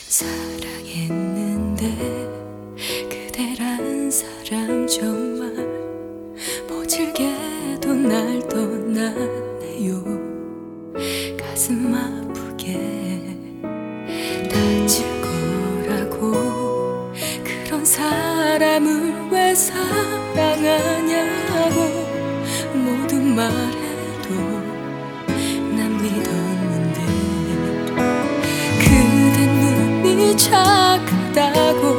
사랑했는데 그대란 사람 정말 모질게도 날 떠나네요. 가슴 아프게 다칠 거라고 그런 사람을 왜 사랑하냐고 모두 말해도 난 믿었는데 그댄 눈이 착하다고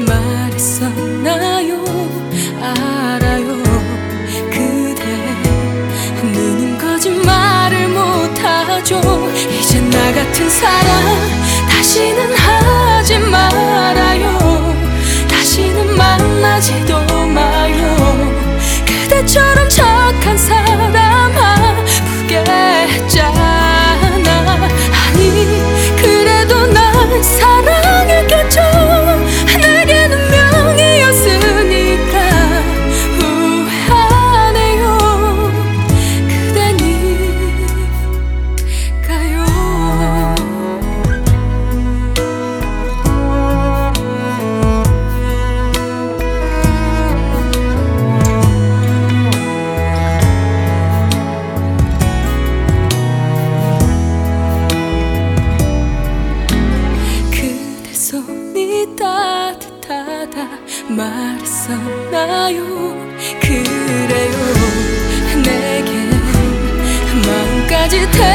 말했었나요? 알아요. 그대 눈은 거짓말을 못하죠. 이제 나 같은 사랑 다시는 하지 말아요. 다시는 만나지도 마요. 그대처럼 착한 사람 아프게 했잖아. 아니 그래도 난 사랑했겠죠. 내게는 명이었으니까 후회하네요. 그대니까요. 손이 따뜻하다 말했었나요? 그래요. 내겐 마음까지